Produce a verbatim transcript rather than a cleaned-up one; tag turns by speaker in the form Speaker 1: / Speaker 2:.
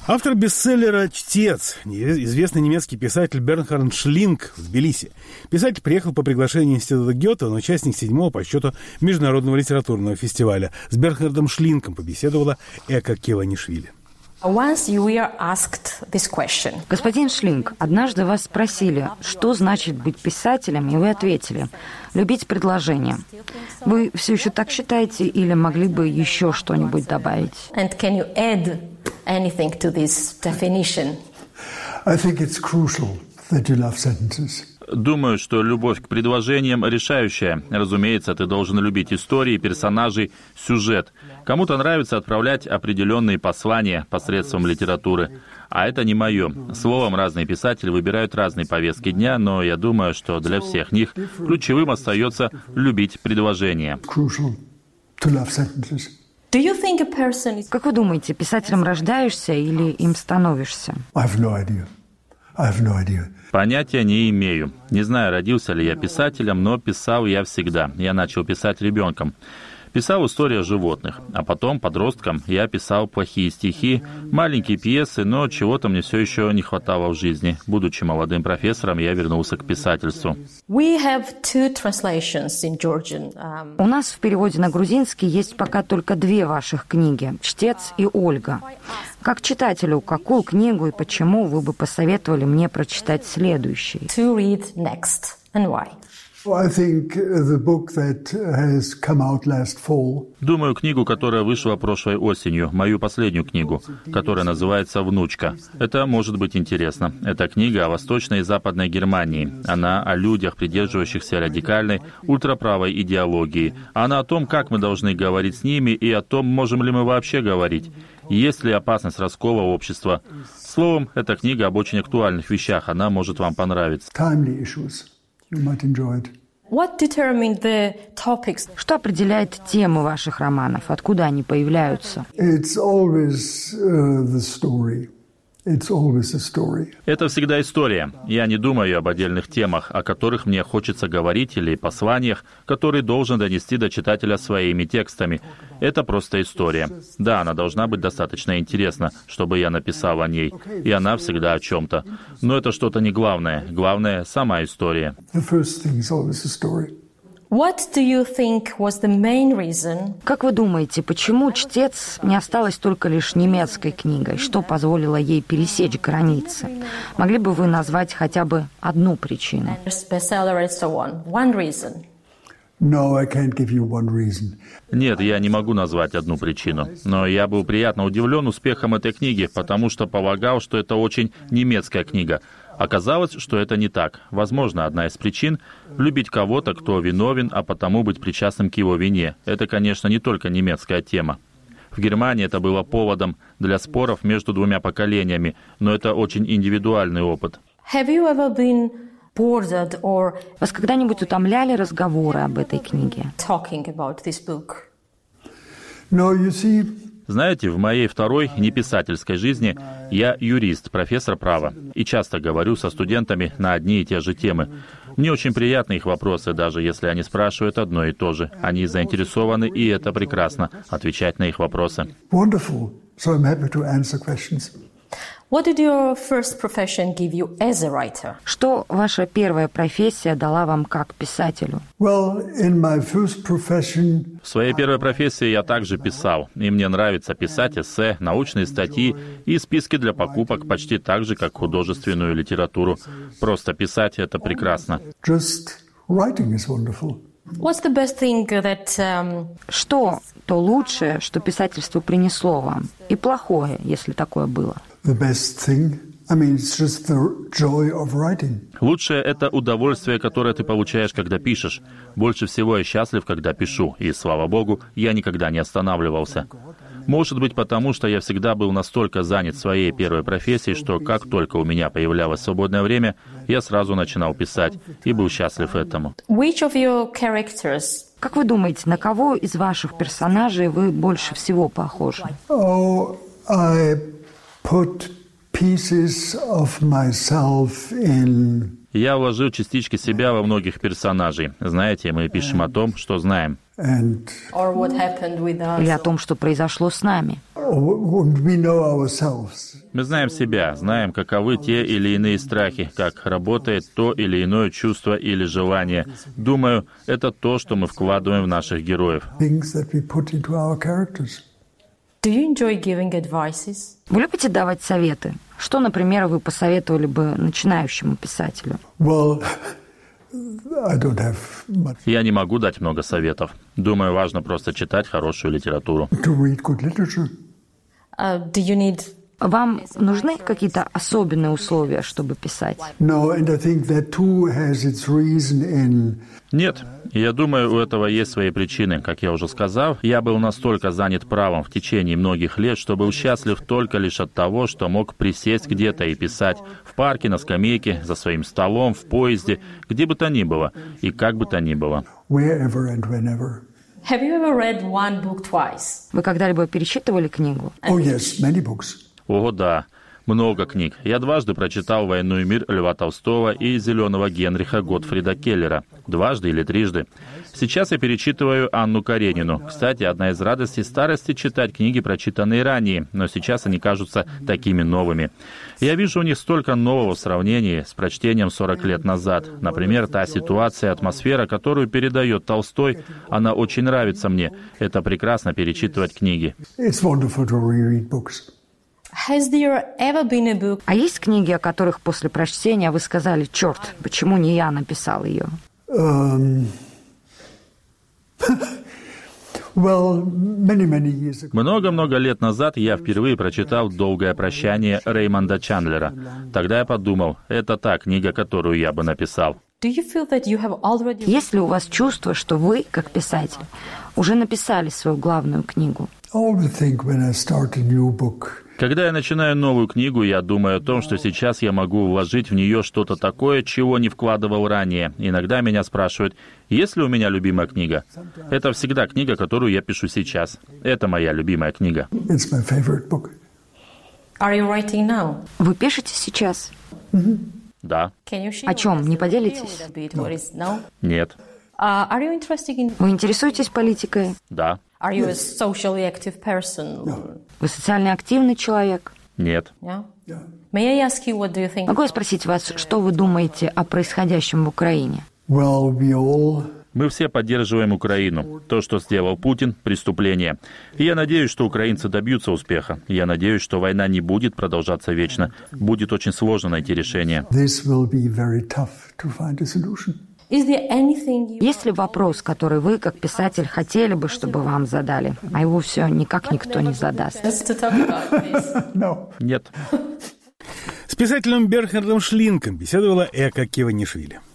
Speaker 1: Автор бестселлера «Чтец», известный немецкий писатель Бернхард Шлинг в Тбилиси. Писатель приехал по приглашению Института Гёте, он участник седьмого по счету Международного литературного фестиваля. С Бернхардом Шлингом побеседовала Эка Кеванишвили.
Speaker 2: Господин Шлинг, однажды вас спросили, что значит быть писателем, и вы ответили: любить предложения. Вы все еще так считаете или могли бы еще что-нибудь добавить?
Speaker 3: And can you add anything to this definition?
Speaker 4: I think it's crucial that you love sentences.
Speaker 5: Думаю, что любовь к предложениям решающая. Разумеется, ты должен любить истории, персонажей, сюжет. Кому-то нравится отправлять определенные послания посредством литературы. А это не мое. Словом, разные писатели выбирают разные повестки дня, но я думаю, что для всех них ключевым остается любить предложения.
Speaker 2: Как вы думаете, писателем рождаешься или им становишься?
Speaker 5: Понятия не имею. Не знаю, родился ли я писателем, но писал я всегда. Я начал писать ребенком. Писал истории о животных, а потом, подростком, я писал плохие стихи, маленькие пьесы, но чего-то мне все еще не хватало в жизни. Будучи молодым профессором, я вернулся к писательству.
Speaker 3: We have two translations in Georgian. Um...
Speaker 2: У нас в переводе на грузинский есть пока только две ваших книги «Чтец» и «Ольга». Как читателю, какую книгу и почему вы бы посоветовали мне прочитать следующей?
Speaker 3: To read next and why?
Speaker 5: Думаю, книгу, которая вышла прошлой осенью, мою последнюю книгу, которая называется «Внучка». Это может быть интересно. Это книга о Восточной и Западной Германии. Она о людях, придерживающихся радикальной, ультраправой идеологии. Она о том, как мы должны говорить с ними, и о том, можем ли мы вообще говорить. Есть ли опасность раскола общества? Словом, эта книга об очень актуальных вещах. Она может вам понравиться.
Speaker 4: You might enjoy it.
Speaker 3: What determined the topics?
Speaker 2: Что определяет темы ваших романов? Откуда они появляются?
Speaker 4: It's always uh, the story. It's always a story.
Speaker 5: Это всегда история. Я не думаю об отдельных темах, о которых мне хочется говорить, или посланиях, которые должен донести до читателя своими текстами. Это просто история. Да, она должна быть достаточно интересна, чтобы я написал о ней. И она всегда о чем-то. Но это что-то не главное. Главное — сама история.
Speaker 4: The first thing is always a story.
Speaker 3: What do you think was the main reason?
Speaker 2: Как вы думаете, почему «Чтец» не осталась только лишь немецкой книгой? Что позволило ей пересечь границы? Могли бы вы назвать хотя бы одну причину?
Speaker 3: Bestseller and so on. One reason.
Speaker 4: No, I can't give you one reason.
Speaker 5: Нет, я не могу назвать одну причину. Но я был приятно удивлен успехом этой книги, потому что полагал, что это очень немецкая книга. Оказалось, что это не так. Возможно, одна из причин — любить кого-то, кто виновен, а потому быть причастным к его вине. Это, конечно, не только немецкая тема. В Германии это было поводом для споров между двумя поколениями, но это очень индивидуальный опыт.
Speaker 3: Have you ever been bored or...
Speaker 2: Вас когда-нибудь утомляли разговоры об этой книге?
Speaker 3: Talking about this book?
Speaker 4: No, you see...
Speaker 5: Знаете, в моей второй неписательской жизни я юрист, профессор права, и часто говорю со студентами на одни и те же темы. Мне очень приятны их вопросы, даже если они спрашивают одно и то же. Они заинтересованы, и это прекрасно, отвечать на их вопросы.
Speaker 4: Wonderful. So I'm happy to answer questions.
Speaker 3: What did your first profession give you as a writer?
Speaker 2: Что ваша первая профессия дала вам как писателю?
Speaker 4: Well, in my first profession...
Speaker 5: В своей первой профессии я также писал, и мне нравится писать эссе, научные статьи и списки для покупок почти так же, как художественную литературу. Просто писать — это прекрасно.
Speaker 4: Just writing is wonderful.
Speaker 3: What's the best thing that... Um...
Speaker 2: Что то лучшее, что писательство принесло вам? И плохое, если такое было?
Speaker 4: The best thing, I mean, it's just the joy of writing.
Speaker 5: Лучшее — это удовольствие, которое ты получаешь, когда пишешь. Больше всего я счастлив, когда пишу, и, слава Богу, я никогда не останавливался. Может быть, потому что я всегда был настолько занят своей первой профессией, что как только у меня появлялось свободное время, я сразу начинал писать и был счастлив этому.
Speaker 3: Which of your characters...
Speaker 2: Как вы думаете, на кого из ваших персонажей вы больше всего похожи?
Speaker 4: Oh, I put pieces of myself in...
Speaker 5: Я вложил частички себя во многих персонажей. Знаете, мы пишем о том, что знаем.
Speaker 4: And...
Speaker 3: Or what happened with us.
Speaker 2: Или о том, что произошло с нами.
Speaker 4: we know ourselves.
Speaker 5: Мы знаем себя, знаем, каковы те или иные страхи, как работает то или иное чувство или желание. Думаю, это то, что мы вкладываем в наших героев.
Speaker 4: Things that we put into our characters.
Speaker 3: Do you enjoy giving advices?
Speaker 2: Вы любите давать советы? Что, например, вы посоветовали бы начинающему писателю?
Speaker 4: Well, I don't have much
Speaker 5: Я не могу дать много советов. Думаю, важно просто читать хорошую литературу.
Speaker 4: to read good literature.
Speaker 3: Uh, do you need
Speaker 2: Вам нужны какие-то особенные условия, чтобы писать?
Speaker 4: No, and I think that too has its reason in
Speaker 5: Нет, я думаю, у этого есть свои причины. Как я уже сказал, я был настолько занят правом в течение многих лет, что был счастлив только лишь от того, что мог присесть где-то и писать в парке, на скамейке, за своим столом, в поезде, где бы то ни было и как бы то ни было.
Speaker 4: wherever and whenever.
Speaker 3: Have you ever read one book twice?
Speaker 2: Вы когда-либо перечитывали книгу?
Speaker 4: Oh yes, many books.
Speaker 5: О, да, много книг. Я дважды прочитал «Войну и мир» Льва Толстого и «Зеленого Генриха» Готфрида Келлера. Дважды или трижды. Сейчас я перечитываю Анну Каренину. Кстати, одна из радостей старости — читать книги, прочитанные ранее, но сейчас они кажутся такими новыми. Я вижу у них столько нового в сравнении с прочтением сорок лет назад. Например, та ситуация, атмосфера, которую передает Толстой, она очень нравится мне. Это прекрасно перечитывать книги.
Speaker 4: It's wonderful to reread books.
Speaker 3: Has there ever been a book
Speaker 2: А есть книги, о которых после прочтения вы сказали: «Черт, почему не я написал ее»?
Speaker 4: Um, well, many, many years ago.
Speaker 5: Много-много лет назад я впервые прочитал «Долгое прощание» Реймонда Чандлера. Тогда я подумал, это та книга, которую я бы написал.
Speaker 3: Do you feel that you have already
Speaker 2: Есть ли у вас чувство, что вы, как писатель, уже написали свою главную книгу?
Speaker 4: I always think when I start a new book,
Speaker 5: Когда я начинаю новую книгу, я думаю о том, что сейчас я могу вложить в нее что-то такое, чего не вкладывал ранее. Иногда меня спрашивают, есть ли у меня любимая книга? Это всегда книга, которую я пишу сейчас. Это моя любимая книга.
Speaker 4: it's my favorite book.
Speaker 3: are you writing now?
Speaker 2: Вы пишете сейчас?
Speaker 5: Да.
Speaker 3: Can you share
Speaker 2: О чем?
Speaker 3: with us
Speaker 2: Не
Speaker 3: the
Speaker 2: поделитесь?
Speaker 3: details a bit? What is no?
Speaker 5: Нет.
Speaker 3: Uh, are you interested in?
Speaker 2: Вы интересуетесь политикой?
Speaker 5: Да.
Speaker 3: Are you a socially active person?
Speaker 2: Вы социально активный человек?
Speaker 5: Нет.
Speaker 3: Yeah. May I ask you what do you think?
Speaker 2: Могу я спросить вас, что вы думаете о происходящем в Украине?
Speaker 4: Well, we all
Speaker 5: Мы все поддерживаем Украину. То, что сделал Путин — преступление. И я надеюсь, что украинцы добьются успеха. Я надеюсь, что война не будет продолжаться вечно. Будет очень сложно найти решение.
Speaker 4: this will be very tough to find a solution.
Speaker 3: Is there anything you
Speaker 2: Есть ли вопрос, который вы, как писатель, хотели бы, чтобы вам задали, а его все никак никто не задаст?
Speaker 3: want to talk about this?
Speaker 4: No.
Speaker 5: Нет.
Speaker 1: С писателем Бернхардом Шлинком беседовала Эка Киванишвили.